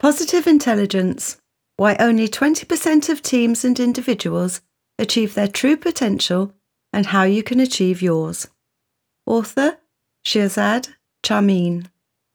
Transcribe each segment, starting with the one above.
Positive intelligence: why only 20% of teams and individuals achieve their true potential and how you can achieve yours. Author Shirzad Chamine.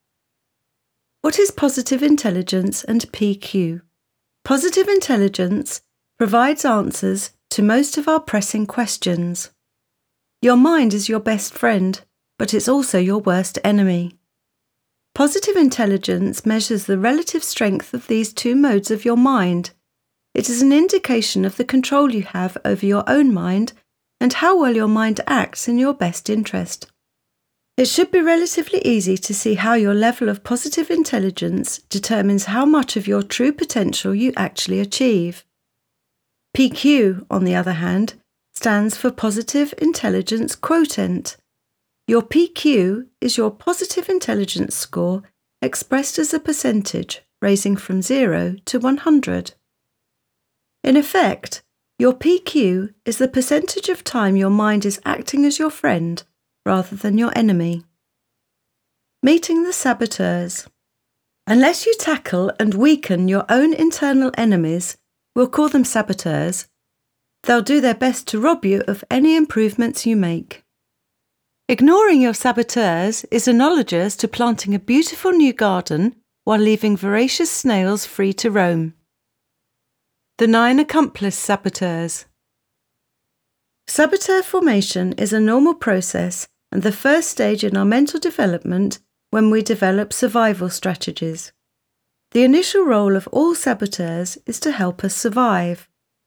What is positive intelligence and PQ? Positive intelligence provides answers to most of our pressing questions. Your mind is your best friend, but it's also your worst enemy. Positive intelligence measures the relative strength of these two modes of your mind. It is an indication of the control you have over your own mind and how well your mind acts in your best interest. It should be relatively easy to see how your level of positive intelligence determines how much of your true potential you actually achieve. PQ, on the other hand, stands for Positive Intelligence Quotient. Your PQ is your positive intelligence score expressed as a percentage, ranging from 0 to 100. In effect, your PQ is the percentage of time your mind is acting as your friend rather than your enemy. Meeting the saboteurs. Unless you tackle and weaken your own internal enemies, we'll call them saboteurs, they'll do their best to rob you of any improvements you make. Ignoring your saboteurs is analogous to planting a beautiful new garden while leaving voracious snails free to roam. The 9 accomplice saboteurs. Saboteur formation is a normal process and the first stage in our mental development when we develop survival strategies. The initial role of all saboteurs is to help us survive.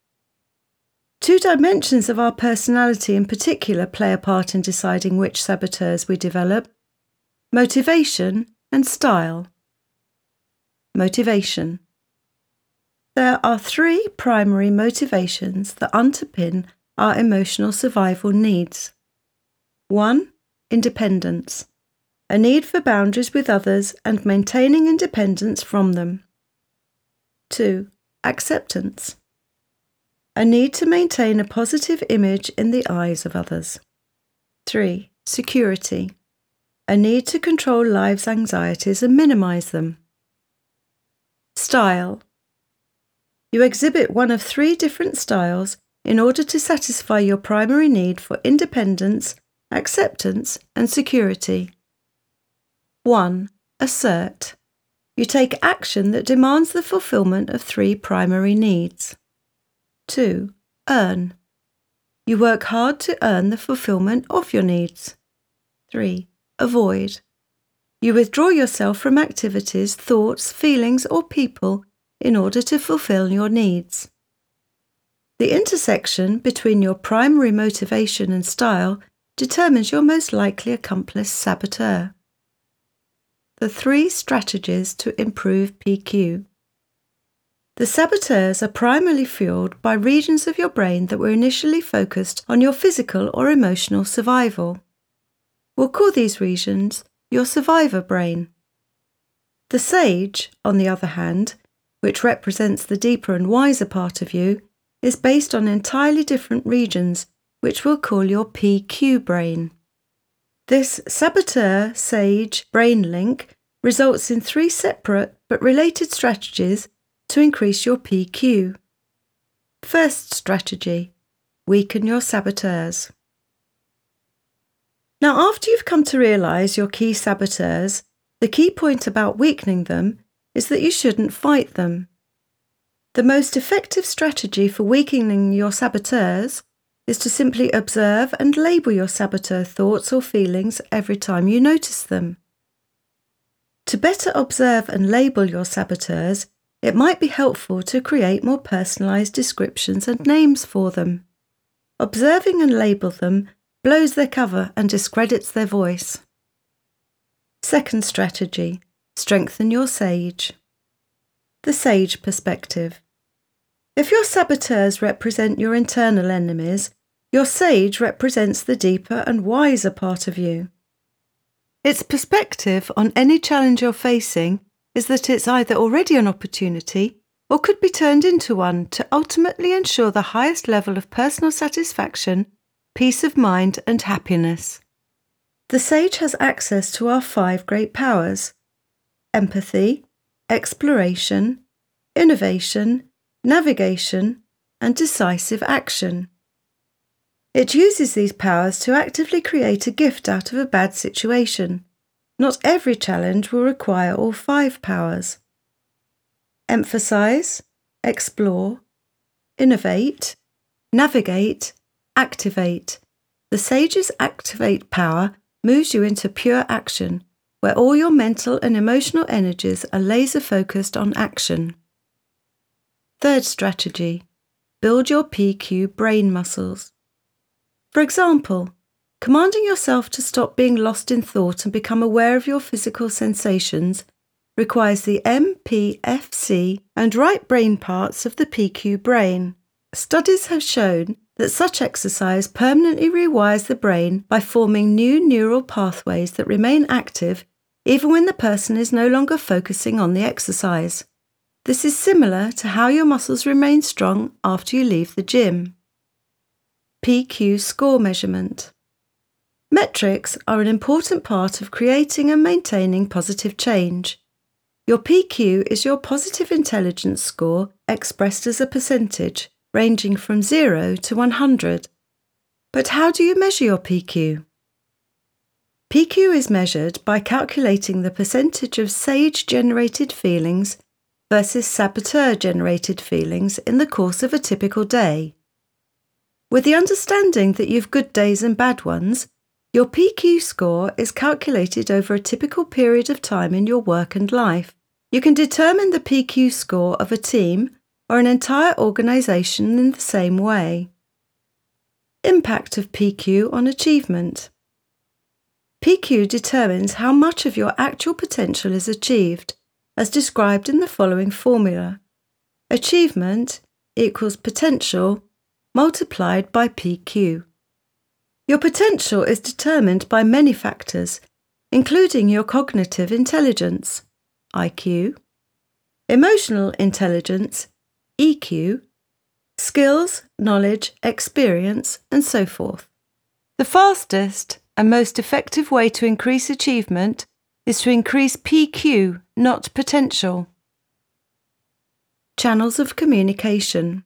2 dimensions of our personality in particular play a part in deciding which saboteurs we develop: motivation and style. Motivation. There are 3 primary motivations that underpin our emotional survival needs. 1. Independence. A need for boundaries with others and maintaining independence from them. 2. Acceptance. A need to maintain a positive image in the eyes of others. 3. Security. A need to control life's anxieties and minimize them. Style. You exhibit one of 3 different styles in order to satisfy your primary need for independence, acceptance, and security. 1. Assert. You take action that demands the fulfillment of 3 primary needs. 2. Earn. You work hard to earn the fulfillment of your needs. 3. Avoid. You withdraw yourself from activities, thoughts, feelings, or people in order to fulfill your needs. The intersection between your primary motivation and style determines your most likely accomplice saboteur. The 3 strategies to improve PQ. The saboteurs are primarily fueled by regions of your brain that were initially focused on your physical or emotional survival. We'll call these regions your survivor brain. The sage, on the other hand, which represents the deeper and wiser part of you, is based on entirely different regions, which we'll call your PQ brain. This saboteur-sage brain link results in 3 separate but related strategies to increase your PQ. First strategy: weaken your saboteurs. Now, after you've come to realise your key saboteurs, the key point about weakening them is that you shouldn't fight them. The most effective strategy for weakening your saboteurs is to simply observe and label your saboteur thoughts or feelings every time you notice them. To better observe and label your saboteurs, it might be helpful to create more personalised descriptions and names for them. Observing and label them blows their cover and discredits their voice. Second strategy: strengthen your sage. The sage perspective. If your saboteurs represent your internal enemies, your sage represents the deeper and wiser part of you. Its perspective on any challenge you're facing is that it's either already an opportunity or could be turned into one to ultimately ensure the highest level of personal satisfaction, peace of mind, and happiness. The sage has access to our 5 great powers: empathy, exploration, innovation, navigation, and decisive action. It uses these powers to actively create a gift out of a bad situation. Not every challenge will require all 5 powers. Emphasize, explore, innovate, navigate, activate. The Sage's Activate power moves you into pure action, where all your mental and emotional energies are laser-focused on action. Third strategy, build your PQ brain muscles. For example, commanding yourself to stop being lost in thought and become aware of your physical sensations requires the MPFC and right brain parts of the PQ brain. Studies have shown that such exercise permanently rewires the brain by forming new neural pathways that remain active even when the person is no longer focusing on the exercise. This is similar to how your muscles remain strong after you leave the gym. PQ score measurement. Metrics are an important part of creating and maintaining positive change. Your PQ is your positive intelligence score expressed as a percentage, ranging from 0 to 100. But how do you measure your PQ? PQ is measured by calculating the percentage of Sage-generated feelings versus saboteur-generated feelings in the course of a typical day. With the understanding that you've good days and bad ones, your PQ score is calculated over a typical period of time in your work and life. You can determine the PQ score of a team or an entire organisation in the same way. Impact of PQ on achievement. PQ determines how much of your actual potential is achieved, as described in the following formula. Achievement equals potential multiplied by PQ. Your potential is determined by many factors, including your cognitive intelligence, IQ, emotional intelligence, EQ, skills, knowledge, experience, and so forth. The fastest and most effective way to increase achievement is to increase PQ, not potential. Channels of communication.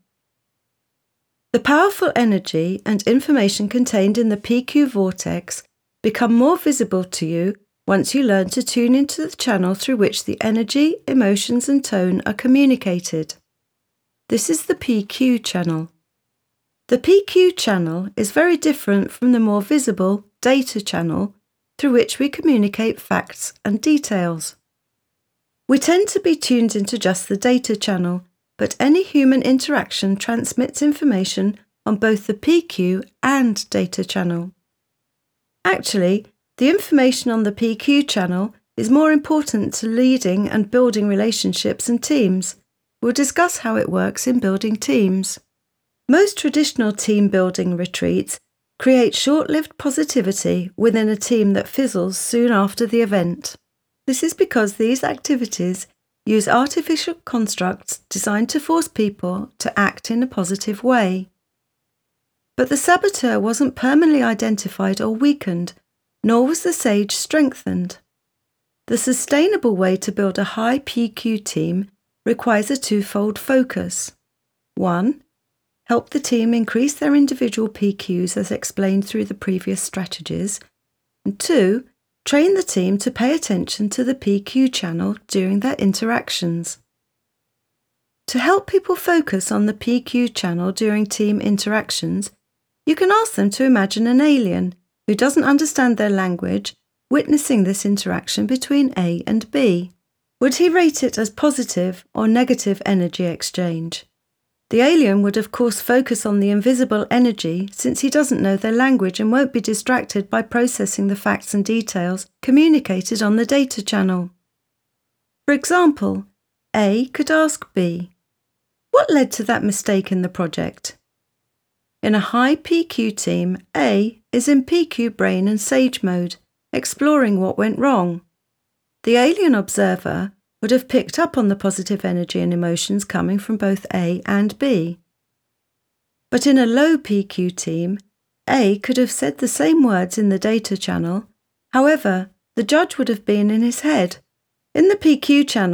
The powerful energy and information contained in the PQ vortex become more visible to you once you learn to tune into the channel through which the energy, emotions, and tone are communicated. This is the PQ channel. The PQ channel is very different from the more visible data channel through which we communicate facts and details. We tend to be tuned into just the data channel, but any human interaction transmits information on both the PQ and data channel. Actually, the information on the PQ channel is more important to leading and building relationships and teams. We'll discuss how it works in building teams. Most traditional team building retreats create short-lived positivity within a team that fizzles soon after the event. This is because these activities use artificial constructs designed to force people to act in a positive way. But the saboteur wasn't permanently identified or weakened, nor was the Sage strengthened. The sustainable way to build a high PQ team requires a twofold focus. 1. Help the team increase their individual PQs as explained through the previous strategies. And 2. Train the team to pay attention to the PQ channel during their interactions. To help people focus on the PQ channel during team interactions, you can ask them to imagine an alien who doesn't understand their language witnessing this interaction between A and B. Would he rate it as positive or negative energy exchange? The alien would of course focus on the invisible energy since he doesn't know their language and won't be distracted by processing the facts and details communicated on the data channel. For example, A could ask B, "What led to that mistake in the project?" In a high PQ team, A is in PQ brain and Sage mode, exploring what went wrong. The alien observer would have picked up on the positive energy and emotions coming from both A and B. But in a low PQ team, A could have said the same words in the data channel, however, the judge would have been in his head. In the PQ channel,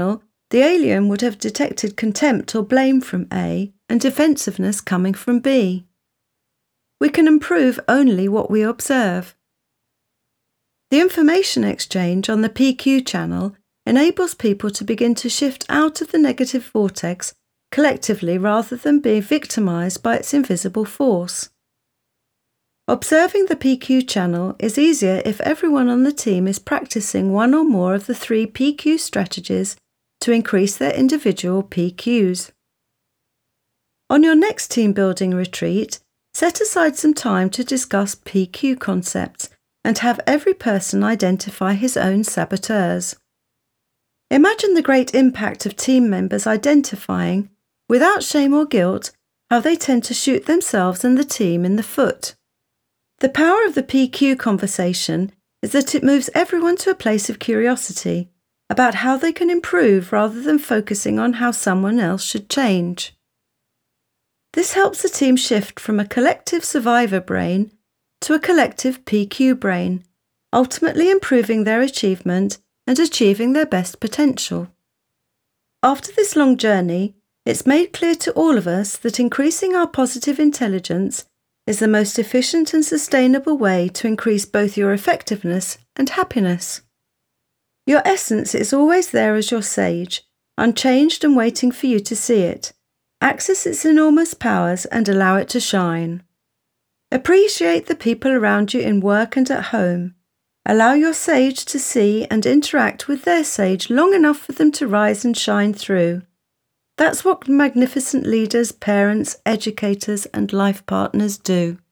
the alien would have detected contempt or blame from A and defensiveness coming from B. We can improve only what we observe. The information exchange on the PQ channel enables people to begin to shift out of the negative vortex collectively rather than being victimized by its invisible force. Observing the PQ channel is easier if everyone on the team is practicing one or more of the 3 PQ strategies to increase their individual PQs. On your next team building retreat, set aside some time to discuss PQ concepts and have every person identify his own saboteurs. Imagine the great impact of team members identifying, without shame or guilt, how they tend to shoot themselves and the team in the foot. The power of the PQ conversation is that it moves everyone to a place of curiosity about how they can improve rather than focusing on how someone else should change. This helps the team shift from a collective survivor brain to a collective PQ brain, ultimately improving their achievement and achieving their best potential. After this long journey, it's made clear to all of us that increasing our positive intelligence is the most efficient and sustainable way to increase both your effectiveness and happiness. Your essence is always there as your sage, unchanged and waiting for you to see it. Access its enormous powers and allow it to shine. Appreciate the people around you in work and at home. Allow your sage to see and interact with their sage long enough for them to rise and shine through. That's what magnificent leaders, parents, educators, and life partners do.